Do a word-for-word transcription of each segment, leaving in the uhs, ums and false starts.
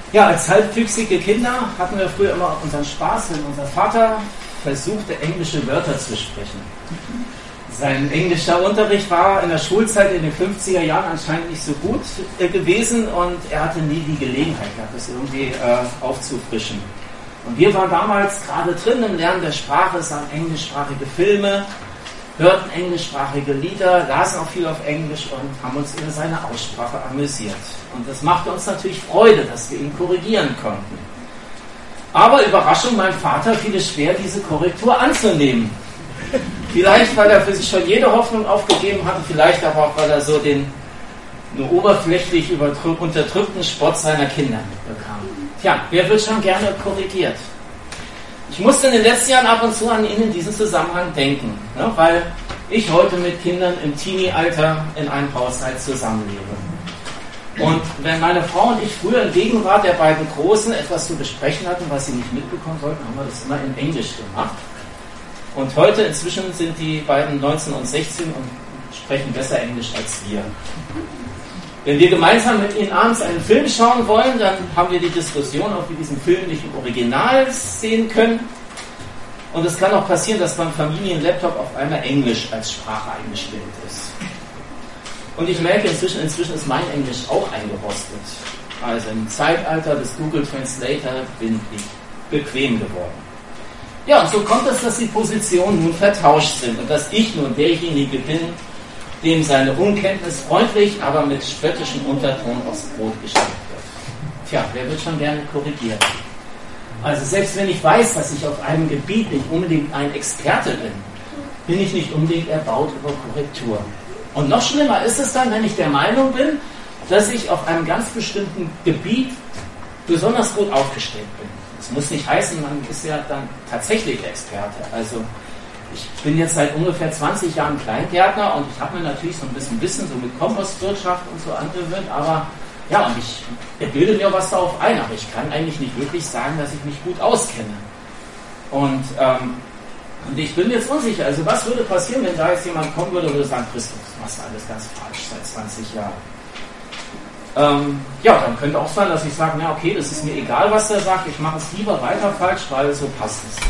Ja, als halbwüchsige Kinder hatten wir früher immer unseren Spaß, wenn unser Vater versuchte, englische Wörter zu sprechen. Sein englischer Unterricht war in der Schulzeit in den fünfziger Jahren anscheinend nicht so gut äh, gewesen und er hatte nie die Gelegenheit gehabt, das irgendwie äh, aufzufrischen. Und wir waren damals gerade drin im Lernen der Sprache, sahen englischsprachige Filme, hörten englischsprachige Lieder, lasen auch viel auf Englisch und haben uns über seine Aussprache amüsiert. Und das machte uns natürlich Freude, dass wir ihn korrigieren konnten. Aber Überraschung, mein Vater fiel es schwer, diese Korrektur anzunehmen. Vielleicht, weil er für sich schon jede Hoffnung aufgegeben hatte, vielleicht aber auch, weil er so den nur oberflächlich unterdrückten Spott seiner Kinder mitbekam. Tja, wer wird schon gerne korrigiert? Ich musste in den letzten Jahren ab und zu an ihn in diesem Zusammenhang denken, ne, weil ich heute mit Kindern im Teenie-Alter in einem Haushalt zusammenlebe. Und wenn meine Frau und ich früher in Gegenwart der beiden Großen etwas zu besprechen hatten, was sie nicht mitbekommen sollten, haben wir das immer in Englisch gemacht. Und heute inzwischen sind die beiden neunzehn und sechzehn und sprechen besser Englisch als wir. Wenn wir gemeinsam mit ihnen abends einen Film schauen wollen, dann haben wir die Diskussion, ob wir diesen Film nicht im Original sehen können. Und es kann auch passieren, dass beim Familienlaptop auf einmal Englisch als Sprache eingestellt ist. Und ich merke inzwischen, inzwischen ist mein Englisch auch eingerostet. Also im Zeitalter des Google Translator bin ich bequem geworden. Ja, und so kommt es, dass die Positionen nun vertauscht sind und dass ich nun derjenige bin, dem seine Unkenntnis freundlich, aber mit spöttischem Unterton aufs Brot geschickt wird. Tja, wer wird schon gerne korrigiert? Also selbst wenn ich weiß, dass ich auf einem Gebiet nicht unbedingt ein Experte bin, bin ich nicht unbedingt erbaut über Korrektur. Und noch schlimmer ist es dann, wenn ich der Meinung bin, dass ich auf einem ganz bestimmten Gebiet besonders gut aufgestellt bin. Das muss nicht heißen, man ist ja dann tatsächlich Experte. Also ich bin jetzt seit ungefähr zwanzig Jahren Kleingärtner und ich habe mir natürlich so ein bisschen Wissen so mit Kompostwirtschaft und so angewöhnt, aber ja, und ich bilde mir was darauf ein, aber ich kann eigentlich nicht wirklich sagen, dass ich mich gut auskenne. Und, ähm, und ich bin jetzt unsicher, also was würde passieren, wenn da jetzt jemand kommen würde und würde sagen, Christoph, du machst alles ganz falsch seit zwanzig Jahren. Ähm, ja, dann könnte auch sein, dass ich sage, na okay, das ist mir egal, was der sagt, ich mache es lieber weiter falsch, weil so passt es.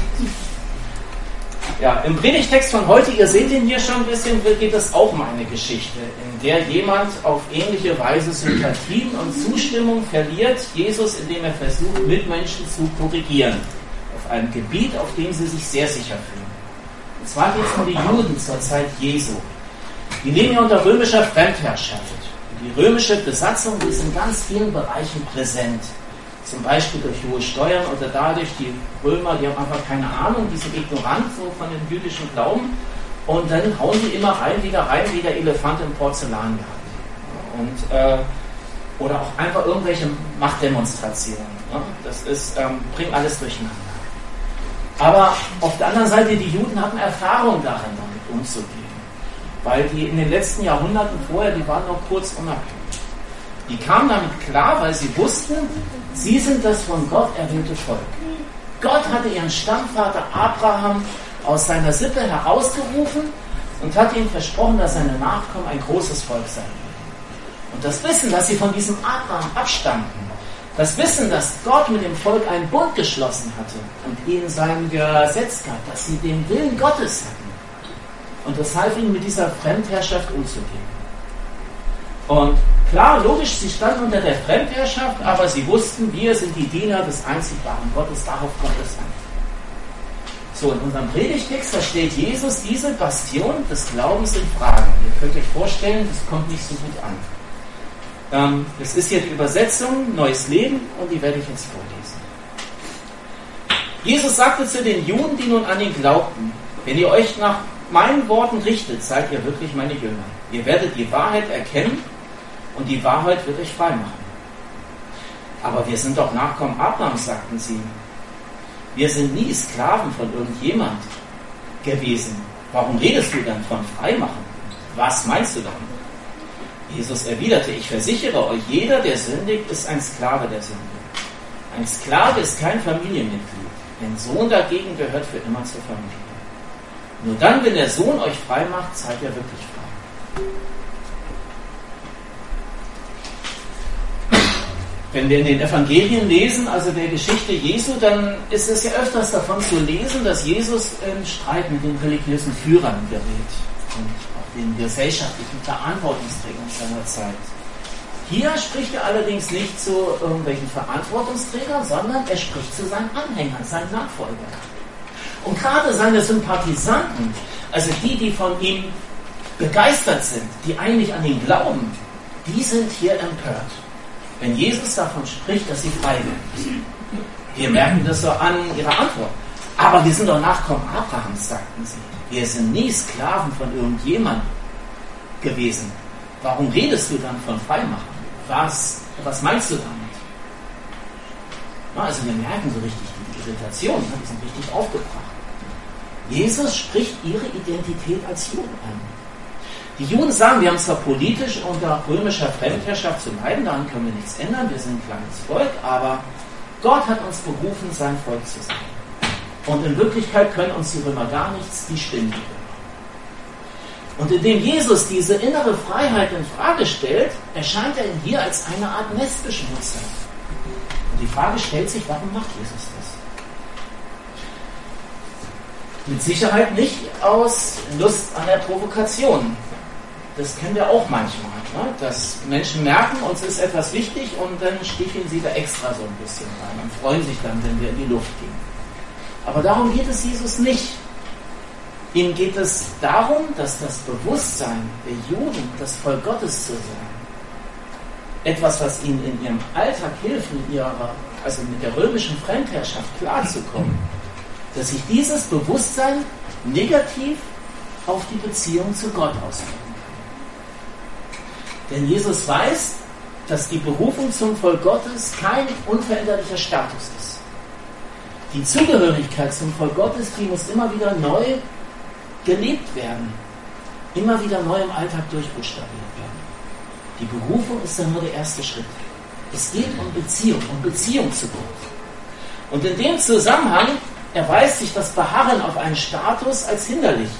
Ja, im Predigtext von heute, ihr seht ihn hier schon ein bisschen, geht es auch um eine Geschichte, in der jemand auf ähnliche Weise Sympathien und Zustimmung verliert, Jesus, indem er versucht, Mitmenschen zu korrigieren, auf einem Gebiet, auf dem sie sich sehr sicher fühlen. Und zwar geht es um die Juden zur Zeit Jesu. Die leben ja unter römischer Fremdherrschaft. Die römische Besatzung ist in ganz vielen Bereichen präsent. Zum Beispiel durch hohe Steuern oder dadurch, die Römer, die haben einfach keine Ahnung, die sind ignorant so von dem jüdischen Glauben und dann hauen die immer rein, wieder rein, wie der Elefant im Porzellan gehabt. Und, äh, oder auch einfach irgendwelche Machtdemonstrationen. Ne? Das ist, ähm, bringt alles durcheinander. Aber auf der anderen Seite, die Juden hatten Erfahrung darin, damit umzugehen. Weil die in den letzten Jahrhunderten vorher, die waren noch kurz unabhängig. Die kamen damit klar, weil sie wussten, sie sind das von Gott erwählte Volk. Gott hatte ihren Stammvater Abraham aus seiner Sippe herausgerufen und hat ihm versprochen, dass seine Nachkommen ein großes Volk sein würden. Und das Wissen, dass sie von diesem Abraham abstammten, das Wissen, dass Gott mit dem Volk einen Bund geschlossen hatte und ihnen sein Gesetz gab, dass sie den Willen Gottes hatten. Und das half ihnen, mit dieser Fremdherrschaft umzugehen. Und klar, logisch, sie standen unter der Fremdherrschaft, aber sie wussten, wir sind die Diener des einzig wahren Gottes, darauf kommt es an. So, in unserem Predigtext, da stellt Jesus diese Bastion des Glaubens in Frage. Ihr könnt euch vorstellen, das kommt nicht so gut an. Ähm, es ist hier die Übersetzung, Neues Leben, und die werde ich jetzt vorlesen. Jesus sagte zu den Juden, die nun an ihn glaubten, wenn ihr euch nach meinen Worten richtet, seid ihr wirklich meine Jünger. Ihr werdet die Wahrheit erkennen, und die Wahrheit wird euch frei machen. Aber wir sind doch Nachkommen Abrahams, sagten sie. Wir sind nie Sklaven von irgendjemand gewesen. Warum redest du dann von Freimachen? Was meinst du damit? Jesus erwiderte, ich versichere euch, jeder, der sündigt, ist ein Sklave der Sünde. Ein Sklave ist kein Familienmitglied. Ein Sohn dagegen gehört für immer zur Familie. Nur dann, wenn der Sohn euch frei macht, seid ihr wirklich frei. Wenn wir in den Evangelien lesen, also der Geschichte Jesu, dann ist es ja öfters davon zu lesen, dass Jesus in Streit mit den religiösen Führern gerät und auch den gesellschaftlichen Verantwortungsträgern seiner Zeit. Hier spricht er allerdings nicht zu irgendwelchen Verantwortungsträgern, sondern er spricht zu seinen Anhängern, seinen Nachfolgern. Und gerade seine Sympathisanten, also die, die von ihm begeistert sind, die eigentlich an ihn glauben, die sind hier empört, wenn Jesus davon spricht, dass sie frei werden. Wir merken das so an ihrer Antwort. Aber wir sind doch Nachkommen Abrahams, sagten sie. Wir sind nie Sklaven von irgendjemandem gewesen. Warum redest du dann von Freimachen? Was, was meinst du damit? Na, also wir merken so richtig die Irritation, die sind richtig aufgebracht. Jesus spricht ihre Identität als Juden an. Die Juden sagen, wir haben zwar politisch unter römischer Fremdherrschaft zu leiden, daran können wir nichts ändern, wir sind ein kleines Volk, aber Gott hat uns berufen, sein Volk zu sein. Und in Wirklichkeit können uns die Römer gar nichts, die stimmen die Römer. Und indem Jesus diese innere Freiheit in Frage stellt, erscheint er hier als eine Art Nestbeschmutzer. Und die Frage stellt sich, warum macht Jesus das? Mit Sicherheit nicht aus Lust an der Provokation. Das kennen wir auch manchmal, ne? Dass Menschen merken, uns ist etwas wichtig und dann sticheln sie da extra so ein bisschen rein und freuen sich dann, wenn wir in die Luft gehen. Aber darum geht es Jesus nicht. Ihm geht es darum, dass das Bewusstsein der Juden, das Volk Gottes zu sein, etwas, was ihnen in ihrem Alltag hilft, mit ihrer, also mit der römischen Fremdherrschaft klarzukommen, dass sich dieses Bewusstsein negativ auf die Beziehung zu Gott auswirkt. Denn Jesus weiß, dass die Berufung zum Volk Gottes kein unveränderlicher Status ist. Die Zugehörigkeit zum Volk Gottes, die muss immer wieder neu gelebt werden, immer wieder neu im Alltag durchbuchstabiert werden. Die Berufung ist dann nur der erste Schritt. Es geht um Beziehung, um Beziehung zu Gott. Und in dem Zusammenhang erweist sich das Beharren auf einen Status als hinderlich.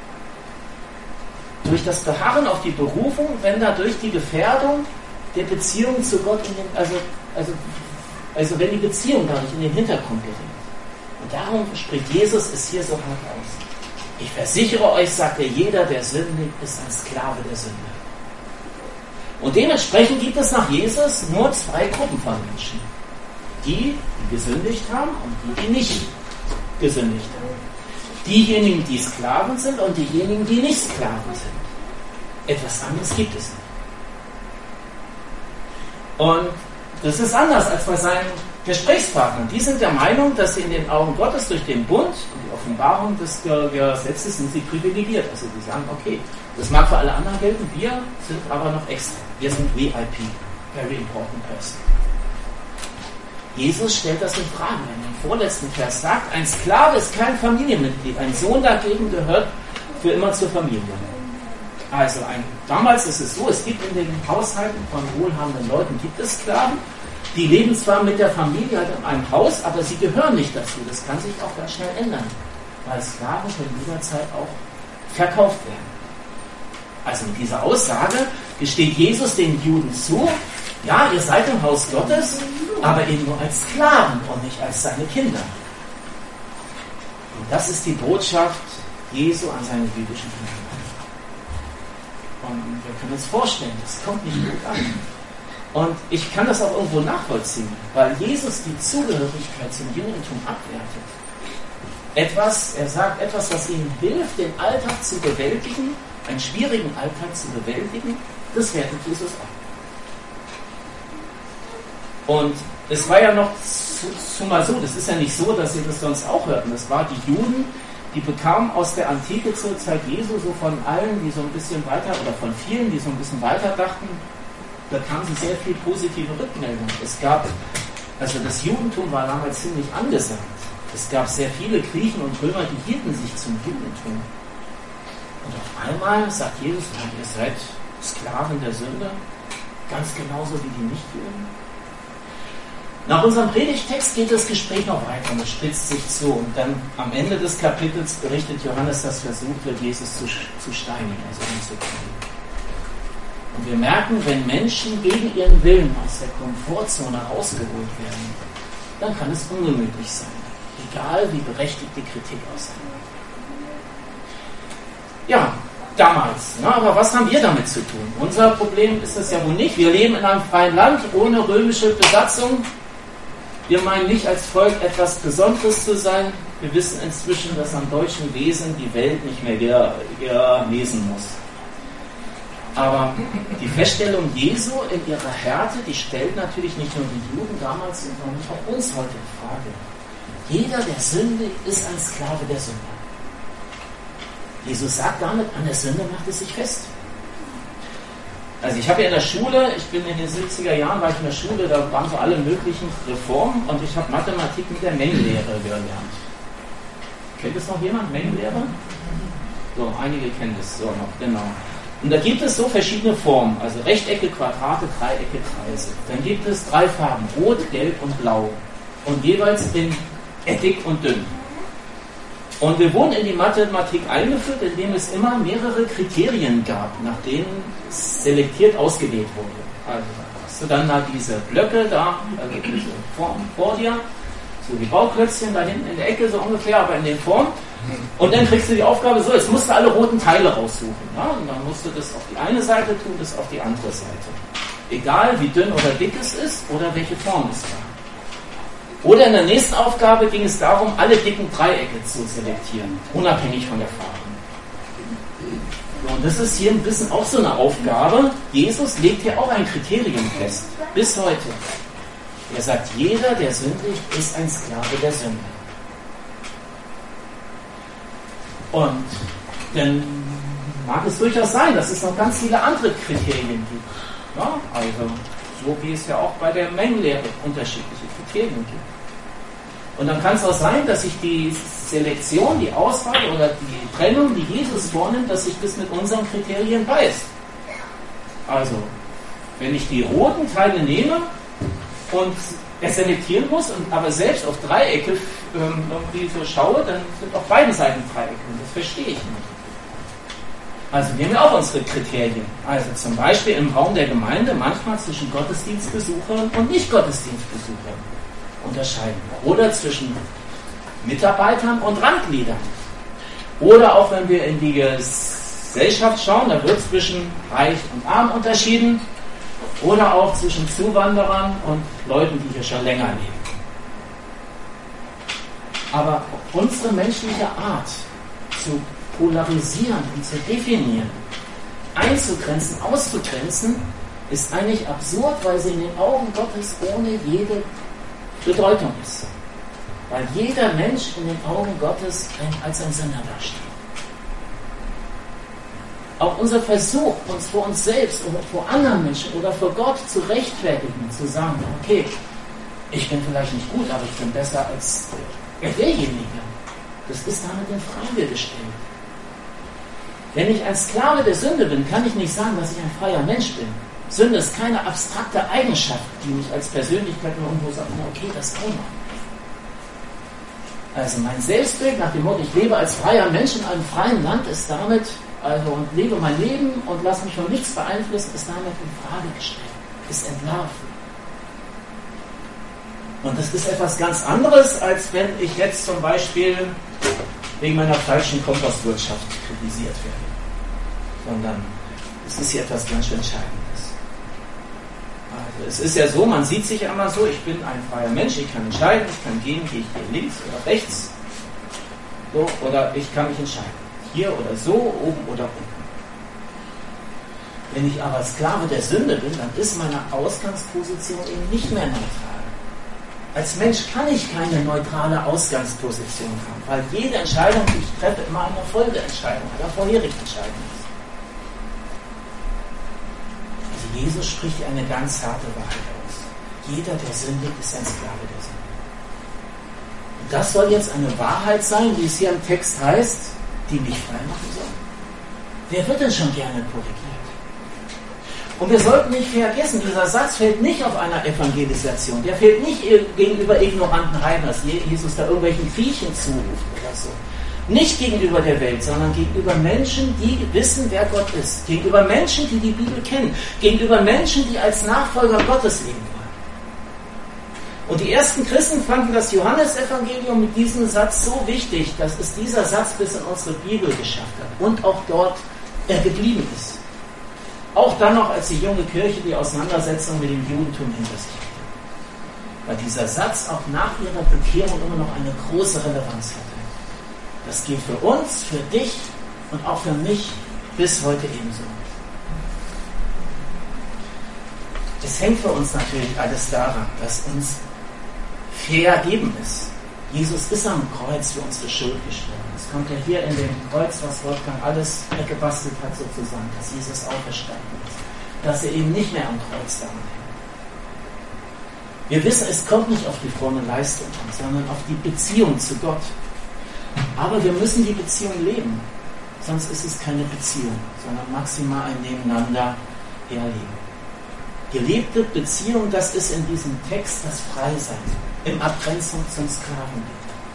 Durch das Beharren auf die Berufung, wenn dadurch die Gefährdung der Beziehung zu Gott, in den, also, also, also wenn die Beziehung dadurch in den Hintergrund gerät. Und darum spricht Jesus es hier so hart aus. Ich versichere euch, sagt er, jeder, der sündigt, ist ein Sklave der Sünde. Und dementsprechend gibt es nach Jesus nur zwei Gruppen von Menschen. Die, die gesündigt haben und die, die nicht gesündigt haben. Diejenigen, die Sklaven sind und diejenigen, die nicht Sklaven sind. Etwas anderes gibt es nicht. Und das ist anders als bei seinen Gesprächspartnern. Die sind der Meinung, dass sie in den Augen Gottes durch den Bund und die Offenbarung des Gesetzes sind sie privilegiert. Also die sagen, okay, das mag für alle anderen gelten, wir sind aber noch extra. Wir sind V I P, Very Important Person. Jesus stellt das in Frage, wenn er im vorletzten Vers sagt, ein Sklave ist kein Familienmitglied, ein Sohn dagegen gehört für immer zur Familie. Also ein, damals ist es so, es gibt in den Haushalten von wohlhabenden Leuten, gibt es Sklaven, die leben zwar mit der Familie halt in einem Haus, aber sie gehören nicht dazu. Das kann sich auch ganz schnell ändern, weil Sklaven können jederzeit auch verkauft werden. Also mit dieser Aussage gesteht Jesus den Juden zu, ja, ihr seid im Haus Gottes, aber eben nur als Sklaven und nicht als seine Kinder. Und das ist die Botschaft Jesu an seine jüdischen Kinder. Und wir können uns vorstellen, das kommt nicht gut an. Und ich kann das auch irgendwo nachvollziehen, weil Jesus die Zugehörigkeit zum Judentum abwertet. Etwas, er sagt, etwas, was ihnen hilft, den Alltag zu bewältigen, einen schwierigen Alltag zu bewältigen, das wertet Jesus ab. Und es war ja noch zumal so, das ist ja nicht so, dass sie das sonst auch hörten. Das war die Juden, die bekamen aus der Antike zur Zeit Jesu so von allen, die so ein bisschen weiter, oder von vielen, die so ein bisschen weiter dachten, bekamen sie sehr viel positive Rückmeldung. Es gab, also das Judentum war damals ziemlich angesagt. Es gab sehr viele Griechen und Römer, die hielten sich zum Judentum. Und auf einmal sagt Jesus, ihr seid Sklaven der Sünde, ganz genauso wie die Nichtjuden. Nach unserem Predigtext geht das Gespräch noch weiter und es spitzt sich zu. Und dann am Ende des Kapitels berichtet Johannes, dass versucht wird, Jesus zu, zu steinigen, also umzubringen. Und wir merken, wenn Menschen gegen ihren Willen aus der Komfortzone rausgeholt werden, dann kann es ungemütlich sein. Egal, wie berechtigt die Kritik aussehen mag. Ja, damals. Na, aber was haben wir damit zu tun? Unser Problem ist das ja wohl nicht. Wir leben in einem freien Land ohne römische Besatzung. Wir meinen nicht als Volk etwas Besonderes zu sein. Wir wissen inzwischen, dass am deutschen Wesen die Welt nicht mehr ger- ger- lesen muss. Aber die Feststellung Jesu in ihrer Härte, die stellt natürlich nicht nur die Juden damals, sondern auch uns heute in Frage. Jeder, der sündigt, ist ein Sklave der Sünde. Jesus sagt damit, an der Sünde macht es sich fest. Also ich habe ja in der Schule, ich bin in den siebziger Jahren, war ich in der Schule, da waren so alle möglichen Reformen und ich habe Mathematik mit der Mengenlehre gelernt. Kennt es noch jemand, Mengenlehre? So, einige kennen das so noch, genau. Und da gibt es so verschiedene Formen, also Rechtecke, Quadrate, Dreiecke, Kreise. Dann gibt es drei Farben, Rot, Gelb und Blau. Und jeweils in dick und dünn. Und wir wurden in die Mathematik eingeführt, indem es immer mehrere Kriterien gab, nach denen selektiert ausgewählt wurde. Also hast du dann da diese Blöcke da, also diese Form vor dir, so wie Bauklötzchen da hinten in der Ecke so ungefähr, aber in den Formen. Und dann kriegst du die Aufgabe so, jetzt musst du alle roten Teile raussuchen. Ja? Und dann musst du das auf die eine Seite tun, das auf die andere Seite. Egal wie dünn oder dick es ist oder welche Form es war. Oder in der nächsten Aufgabe ging es darum, alle dicken Dreiecke zu selektieren, unabhängig von der Farbe. Und das ist hier ein bisschen auch so eine Aufgabe. Jesus legt hier auch ein Kriterium fest, bis heute. Er sagt, jeder, der sündigt, ist ein Sklave der Sünde. Und dann mag es durchaus sein, dass es noch ganz viele andere Kriterien gibt. Ja, also so wie es ja auch bei der Mengenlehre unterschiedliche Kriterien gibt. Und dann kann es auch sein, dass sich die Selektion, die Auswahl oder die Trennung, die Jesus vornimmt, dass sich das mit unseren Kriterien beißt. Also, wenn ich die roten Teile nehme und er selektieren muss, und aber selbst auf Dreiecke ähm, irgendwie so schaue, dann sind auf beiden Seiten Dreiecke. Und das verstehe ich nicht. Also wir haben ja auch unsere Kriterien. Also zum Beispiel im Raum der Gemeinde manchmal zwischen Gottesdienstbesuchern und Nicht-Gottesdienstbesuchern unterscheiden. Oder zwischen Mitarbeitern und Randgliedern. Oder auch wenn wir in die Gesellschaft schauen, da wird zwischen Reich und Arm unterschieden. Oder auch zwischen Zuwanderern und Leuten, die hier schon länger leben. Aber unsere menschliche Art zu polarisieren und zu definieren, einzugrenzen, auszugrenzen, ist eigentlich absurd, weil sie in den Augen Gottes ohne jede Bedeutung ist. Weil jeder Mensch in den Augen Gottes als ein Sünder dasteht. Auch unser Versuch, uns vor uns selbst oder vor anderen Menschen oder vor Gott zu rechtfertigen, zu sagen, okay, ich bin vielleicht nicht gut, aber ich bin besser als derjenige, das ist damit in Frage gestellt. Wenn ich ein Sklave der Sünde bin, kann ich nicht sagen, dass ich ein freier Mensch bin. Sünde ist keine abstrakte Eigenschaft, die mich als Persönlichkeit nur irgendwo sagt, na okay, das kann man. Also mein Selbstbild nach dem Motto, ich lebe als freier Mensch in einem freien Land, ist damit, also und lebe mein Leben und lasse mich von nichts beeinflussen, ist damit in Frage gestellt, ist entlarvt. Und das ist etwas ganz anderes, als wenn ich jetzt zum Beispiel wegen meiner falschen Kompostwirtschaft kritisiert werde. Sondern es ist hier etwas ganz schön Entscheidendes. Also es ist ja so, man sieht sich ja immer so, ich bin ein freier Mensch, ich kann entscheiden, ich kann gehen, gehe ich hier links oder rechts. So, oder ich kann mich entscheiden. Hier oder so, oben oder unten. Wenn ich aber Sklave der Sünde bin, dann ist meine Ausgangsposition eben nicht mehr neutral. Als Mensch kann ich keine neutrale Ausgangsposition haben, weil jede Entscheidung, die ich treffe, immer eine Folgeentscheidung einer vorherigen Entscheidung ist. Also Jesus spricht eine ganz harte Wahrheit aus. Jeder, der sündigt, ist ein Sklave der Sünde. Und das soll jetzt eine Wahrheit sein, wie es hier im Text heißt, die mich frei machen soll. Wer wird denn schon gerne korrigiert? Und wir sollten nicht vergessen, dieser Satz fällt nicht auf einer Evangelisation. Der fällt nicht gegenüber ignoranten Heiden, dass Jesus da irgendwelchen Viechen zuruft oder so. Nicht gegenüber der Welt, sondern gegenüber Menschen, die wissen, wer Gott ist. Gegenüber Menschen, die die Bibel kennen. Gegenüber Menschen, die als Nachfolger Gottes leben wollen. Und die ersten Christen fanden das Johannesevangelium mit diesem Satz so wichtig, dass es dieser Satz bis in unsere Bibel geschafft hat und auch dort er geblieben ist. Auch dann noch, als die junge Kirche die Auseinandersetzung mit dem Judentum hinter sich hatte. Weil dieser Satz auch nach ihrer Bekehrung immer noch eine große Relevanz hatte. Das gilt für uns, für dich und auch für mich bis heute ebenso. Es hängt für uns natürlich alles daran, dass uns vergeben ist. Jesus ist am Kreuz für unsere Schuld gestorben. Es kommt ja hier in dem Kreuz, was Wolfgang alles weggebastelt hat sozusagen, dass Jesus auferstanden ist. Dass er eben nicht mehr am Kreuz daran hängt. Wir wissen, es kommt nicht auf die fromme Leistung an, sondern auf die Beziehung zu Gott. Aber wir müssen die Beziehung leben. Sonst ist es keine Beziehung, sondern maximal ein Nebeneinander herleben. Gelebte Beziehung, das ist in diesem Text das Freisein, in Abgrenzung zum Sklavenleben.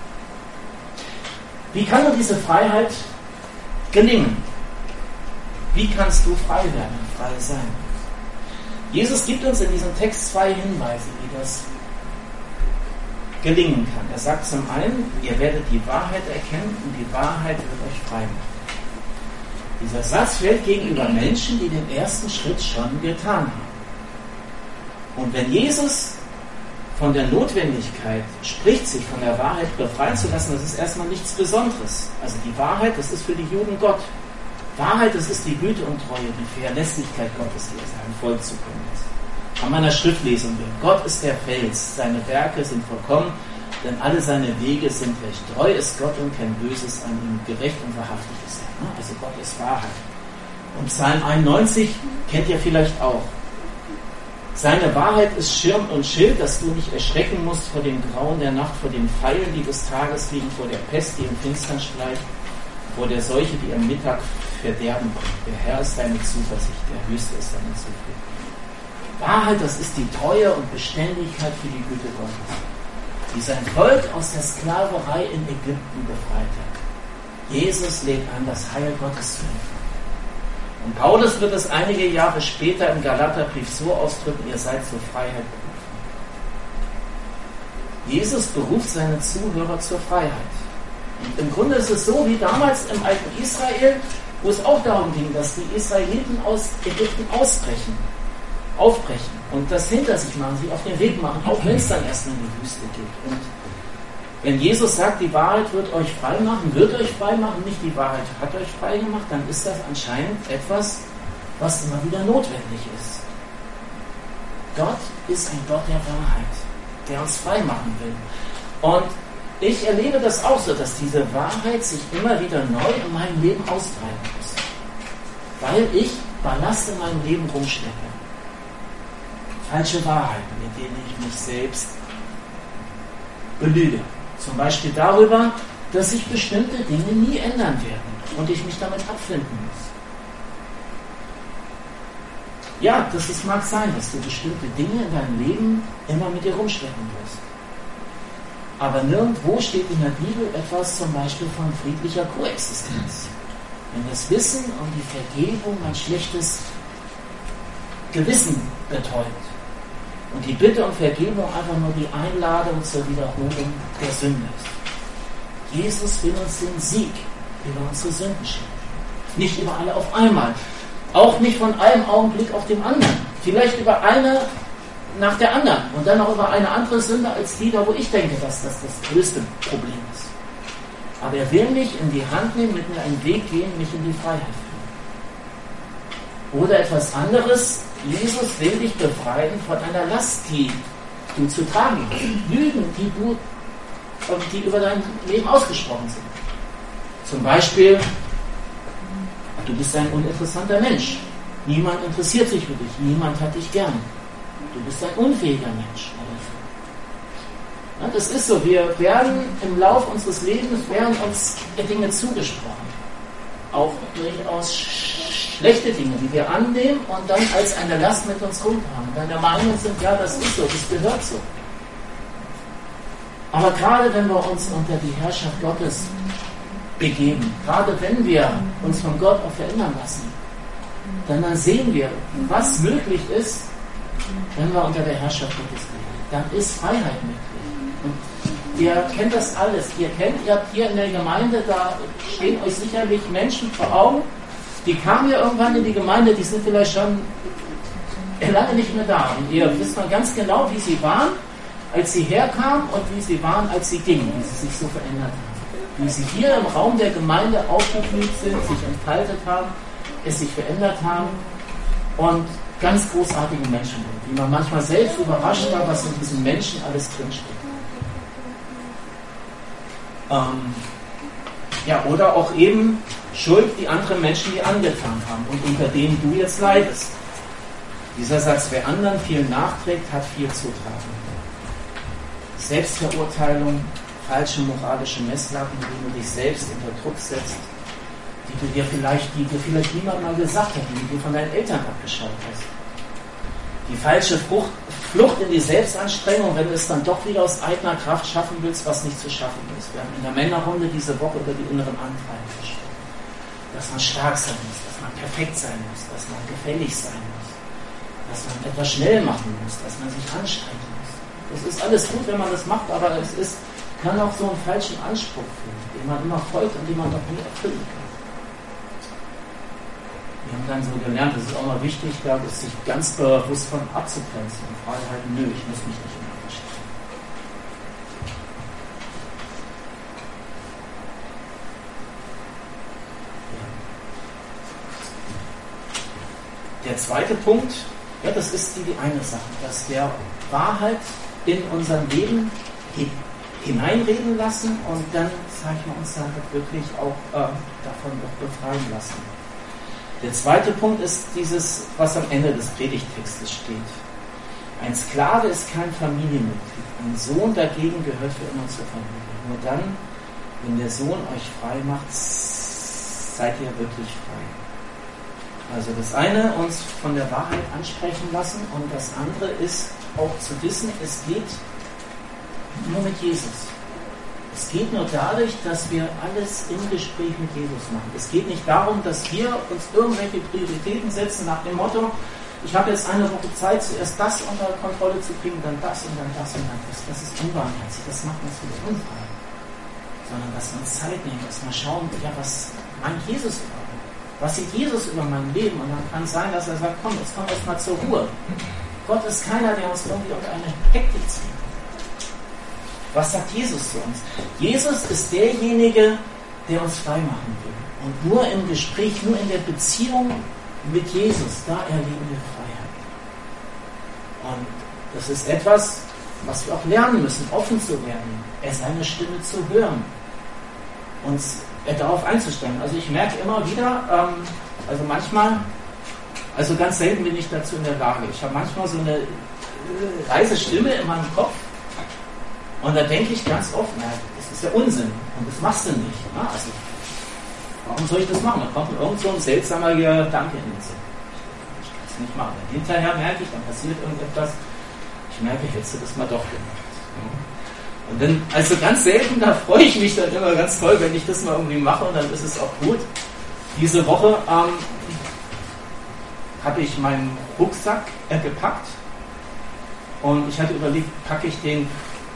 Wie kann nun diese Freiheit gelingen? Wie kannst du frei werden, frei sein? Jesus gibt uns in diesem Text zwei Hinweise, wie das gelingen kann. Er sagt zum einen, ihr werdet die Wahrheit erkennen und die Wahrheit wird euch frei machen. Dieser Satz fällt gegenüber Menschen, die den ersten Schritt schon getan haben. Und wenn Jesus von der Notwendigkeit spricht, sich von der Wahrheit befreien zu lassen, das ist erstmal nichts Besonderes. Also die Wahrheit, das ist für die Juden Gott. Wahrheit, das ist die Güte und Treue, die Verlässlichkeit Gottes, die er seinem Volk zukommen lässt. An meiner Schriftlesung wird: Gott ist der Fels, seine Werke sind vollkommen, denn alle seine Wege sind recht. Treu ist Gott und kein Böses an ihm, gerecht und wahrhaftig ist er. Also Gott ist Wahrheit. Und Psalm einundneunzig kennt ihr vielleicht auch. Seine Wahrheit ist Schirm und Schild, dass du nicht erschrecken musst vor dem Grauen der Nacht, vor den Pfeilen, die des Tages fliegen, vor der Pest, die im Finstern schleicht, vor der Seuche, die am Mittag Verderben bringt. Der Herr ist deine Zuversicht, der Höchste ist deine Zuflucht. Wahrheit, das ist die Treue und Beständigkeit für die Güte Gottes, die sein Volk aus der Sklaverei in Ägypten befreit hat. Jesus lädt an, das Heil Gottes zu empfangen. Und Paulus wird es einige Jahre später im Galaterbrief so ausdrücken: ihr seid zur Freiheit berufen. Jesus beruft seine Zuhörer zur Freiheit. Und im Grunde ist es so wie damals im alten Israel, wo es auch darum ging, dass die Israeliten aus Ägypten ausbrechen, aufbrechen und das hinter sich machen, sich auf den Weg machen, auch wenn es dann erstmal in die Wüste geht. Und wenn Jesus sagt, die Wahrheit wird euch frei machen, wird euch frei machen, nicht die Wahrheit hat euch frei gemacht, dann ist das anscheinend etwas, was immer wieder notwendig ist. Gott ist ein Gott der Wahrheit, der uns frei machen will. Und ich erlebe das auch so, dass diese Wahrheit sich immer wieder neu in meinem Leben ausbreiten muss. Weil ich Ballast in meinem Leben rumschleppe. Falsche Wahrheiten, mit denen ich mich selbst belüge. Zum Beispiel darüber, dass sich bestimmte Dinge nie ändern werden und ich mich damit abfinden muss. Ja, das ist, mag sein, dass du bestimmte Dinge in deinem Leben immer mit dir rumschleppen wirst. Aber nirgendwo steht in der Bibel etwas zum Beispiel von friedlicher Koexistenz. Wenn das Wissen um die Vergebung mein schlechtes Gewissen betäubt und die Bitte um Vergebung einfach nur die Einladung zur Wiederholung der Sünde ist. Jesus will uns den Sieg über unsere Sünden schenken. Nicht über alle auf einmal. Auch nicht von einem Augenblick auf den anderen. Vielleicht über eine nach der anderen und dann auch über eine andere Sünde als die, da wo ich denke, dass das das größte Problem ist. Aber er will mich in die Hand nehmen, mit mir einen Weg gehen, mich in die Freiheit führen. Oder etwas anderes: Jesus will dich befreien von einer Last, die du zu tragen hast. Lügen, die, du, die über dein Leben ausgesprochen sind. Zum Beispiel: du bist ein uninteressanter Mensch. Niemand interessiert sich für dich. Niemand hat dich gern. Du bist ein unfähiger Mensch. Ja, das ist so. Wir werden im Laufe unseres Lebens werden uns Dinge zugesprochen. Auch durchaus schlechte Dinge, die wir annehmen und dann als eine Last mit uns rumtragen. Dann der Meinung sind, ja, das ist so, das gehört so. Aber gerade wenn wir uns unter die Herrschaft Gottes begeben, gerade wenn wir uns von Gott auch verändern lassen, dann, dann sehen wir, was möglich ist, wenn wir unter der Herrschaft Gottes leben. Dann ist Freiheit möglich. Und ihr kennt das alles. Ihr kennt, ihr habt hier in der Gemeinde, da stehen euch sicherlich Menschen vor Augen, die kamen ja irgendwann in die Gemeinde, die sind vielleicht schon lange nicht mehr da. Und ihr wisst mal ganz genau, wie sie waren, als sie herkamen und wie sie waren, als sie gingen, wie sie sich so verändert haben. Wie sie hier im Raum der Gemeinde aufgeblüht sind, sich entfaltet haben, es sich verändert haben und ganz großartige Menschen sind, wie man manchmal selbst überrascht war, was in diesen Menschen alles drinsteckt. Ähm, ja, oder auch eben Schuld, die andere Menschen dir angetan haben und unter denen du jetzt leidest. Dieser Satz, wer anderen viel nachträgt, hat viel zu tragen. Selbstverurteilung, falsche moralische Messlatten, die du dich selbst unter Druck setzt, die du dir vielleicht, die dir vielleicht niemand mal gesagt hat, die du von deinen Eltern abgeschaut hast. Die falsche Frucht, Flucht in die Selbstanstrengung, wenn du es dann doch wieder aus eigener Kraft schaffen willst, was nicht zu schaffen ist. Wir haben in der Männerrunde diese Woche über die inneren Antreiber gesprochen. Dass man stark sein muss, dass man perfekt sein muss, dass man gefällig sein muss, dass man etwas schnell machen muss, dass man sich anstrengen muss. Das ist alles gut, wenn man das macht, aber es ist, kann auch so einen falschen Anspruch führen, den man immer folgt und den man doch nie erfüllen kann. Wir haben dann so gelernt, das ist auch mal wichtig, glaube ich, sich ganz bewusst von abzugrenzen und frei halten, nö, ich muss mich nicht immer verstehen. Ja. Der zweite Punkt, ja, das ist die, die eine Sache, dass wir Wahrheit in unserem Leben hineinreden lassen und dann, sage ich mal, uns dann wirklich auch äh, davon auch befreien lassen. Der zweite Punkt ist dieses, was am Ende des Predigtextes steht. Ein Sklave ist kein Familienmitglied. Ein Sohn dagegen gehört für immer zur Familie. Nur dann, wenn der Sohn euch frei macht, seid ihr wirklich frei. Also das eine, uns von der Wahrheit ansprechen lassen, und das andere ist auch zu wissen, es geht nur mit Jesus. Es geht nur dadurch, dass wir alles im Gespräch mit Jesus machen. Es geht nicht darum, dass wir uns irgendwelche Prioritäten setzen nach dem Motto, ich habe jetzt eine Woche Zeit, zuerst das unter Kontrolle zu kriegen, dann das und dann das und dann das. Das ist unbarmherzig, das macht uns wieder unfrei. Sondern dass wir uns Zeit nehmen, dass wir schauen, ja, was meint Jesus über mich? Was sieht Jesus über mein Leben? Und dann kann es sein, dass er sagt, komm, jetzt komm erst mal zur Ruhe. Gott ist keiner, der uns irgendwie unter eine Hektik zieht. Was sagt Jesus zu uns? Jesus ist derjenige, der uns frei machen will. Und nur im Gespräch, nur in der Beziehung mit Jesus, da erleben wir Freiheit. Und das ist etwas, was wir auch lernen müssen, offen zu werden, er seine Stimme zu hören, uns darauf einzustellen. Also ich merke immer wieder, ähm, also manchmal, also ganz selten bin ich dazu in der Lage. Ich habe manchmal so eine leise Stimme in meinem Kopf, und da denke ich ganz oft, na, das ist ja Unsinn und das machst du nicht. Na? Also, warum soll ich das machen? Da kommt irgend so ein seltsamer Gedanke in den Sinn. Ich kann es nicht machen. Und hinterher merke ich, dann passiert irgendetwas. Ich merke, ich hätte das mal doch gemacht. Und dann, also ganz selten, da freue ich mich dann immer ganz toll, wenn ich das mal irgendwie mache, und dann ist es auch gut. Diese Woche ähm, habe ich meinen Rucksack äh, gepackt und ich hatte überlegt, packe ich den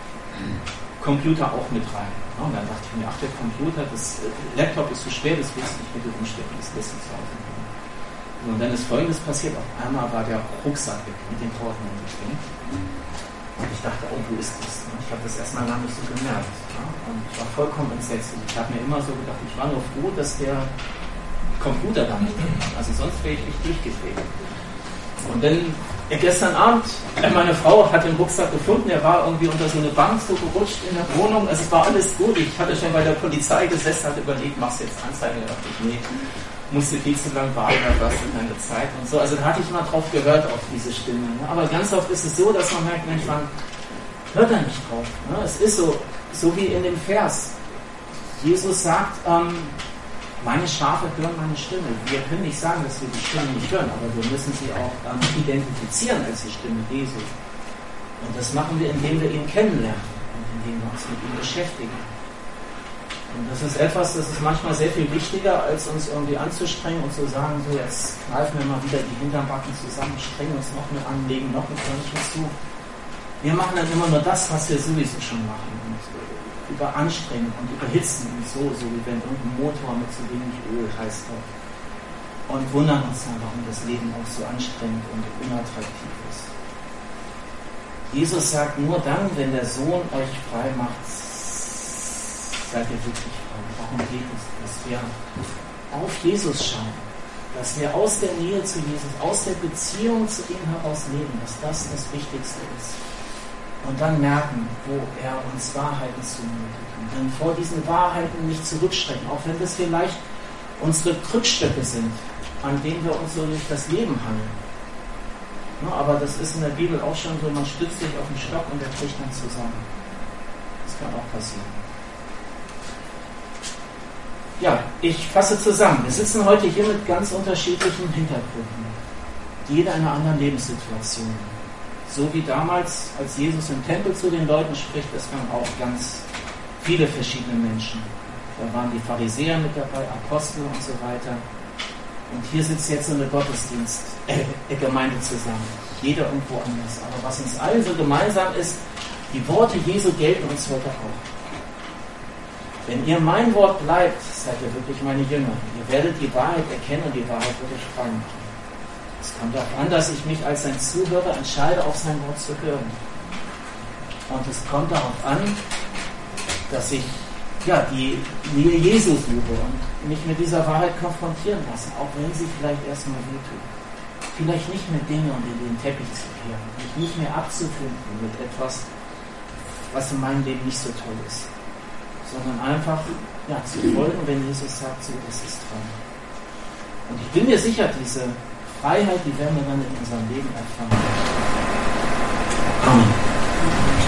Computer auch mit rein. Ja, und dann dachte ich mir, ach, der Computer, das äh, Laptop ist zu schwer, das willst du nicht mit dir rumstecken, das lässt du zu Hause machen. Und dann ist Folgendes passiert, auf einmal war der Rucksack weg mit den Portemonnaie drin. Und ich dachte, oh, wo ist das? Ich habe das erstmal lange nicht so gemerkt. Ja? Und ich war vollkommen entsetzt. Ich habe mir immer so gedacht, ich war nur froh, dass der Computer da nicht drin war. Also sonst wäre ich nicht durchgedreht. Und dann ja, gestern Abend, äh, meine Frau hat den Rucksack gefunden, er war irgendwie unter so eine Bank so gerutscht in der Wohnung. Also es war alles gut. Ich hatte schon bei der Polizei gesessen, hatte überlegt, machst du jetzt Anzeige? Da dachte ich, nee, musste viel zu lange warten, da war es keine Zeit und so. Also da hatte ich mal drauf gehört, auf diese Stimme. Ne? Aber ganz oft ist es so, dass man merkt, Mensch, man hört da nicht drauf. Ne? Es ist so, so wie in dem Vers. Jesus sagt, ähm, meine Schafe hören meine Stimme. Wir können nicht sagen, dass wir die Stimme nicht hören, aber wir müssen sie auch ähm, identifizieren als die Stimme Jesu. Und das machen wir, indem wir ihn kennenlernen und indem wir uns mit ihm beschäftigen. Und das ist etwas, das ist manchmal sehr viel wichtiger, als uns irgendwie anzustrengen und zu sagen, so jetzt greifen wir mal wieder die Hinterbacken zusammen, strengen uns noch mehr an, legen noch ein Körnchen zu. Wir machen dann immer nur das, was wir sowieso schon machen und überanstrengen und überhitzen und so, so wie wenn irgendein Motor mit zu wenig Öl heiß läuft. Und wundern uns dann, warum das Leben auch so anstrengend und unattraktiv ist. Jesus sagt, nur dann, wenn der Sohn euch frei macht, seid ihr wirklich frei. Warum geht es? Dass wir auf Jesus schauen, dass wir aus der Nähe zu Jesus, aus der Beziehung zu ihm heraus leben, dass das das Wichtigste ist. Und dann merken, wo er uns Wahrheiten zumutet. Und dann vor diesen Wahrheiten nicht zurückschrecken, auch wenn das vielleicht unsere Krückstücke sind, an denen wir uns so durch das Leben handeln. Ja, aber das ist in der Bibel auch schon so, man stützt sich auf den Stock und der bricht dann zusammen. Das kann auch passieren. Ja, ich fasse zusammen. Wir sitzen heute hier mit ganz unterschiedlichen Hintergründen. Jeder in einer anderen Lebenssituation. So wie damals, als Jesus im Tempel zu den Leuten spricht, es waren auch ganz viele verschiedene Menschen. Da waren die Pharisäer mit dabei, Apostel und so weiter. Und hier sitzt jetzt so eine Gottesdienst, äh, Gemeinde zusammen. Jeder irgendwo anders. Aber was uns allen so gemeinsam ist, die Worte Jesu gelten uns heute auch. Wenn ihr mein Wort bleibt, seid ihr wirklich meine Jünger. Ihr werdet die Wahrheit erkennen und die Wahrheit wird euch frei machen. Es kommt darauf an, dass ich mich als sein Zuhörer entscheide, auf sein Wort zu hören. Und es kommt darauf an, dass ich ja, die Nähe Jesu suche und mich mit dieser Wahrheit konfrontieren lasse, auch wenn sie vielleicht erstmal wehtut. Vielleicht nicht mit Dingen und in den Teppich zu kehren, mich nicht mehr abzufinden mit etwas, was in meinem Leben nicht so toll ist, sondern einfach ja, zu folgen, wenn Jesus sagt, so, das ist dran. Und ich bin mir sicher, diese Freiheit, die werden wir dann in unserem Leben erfahren. Amen.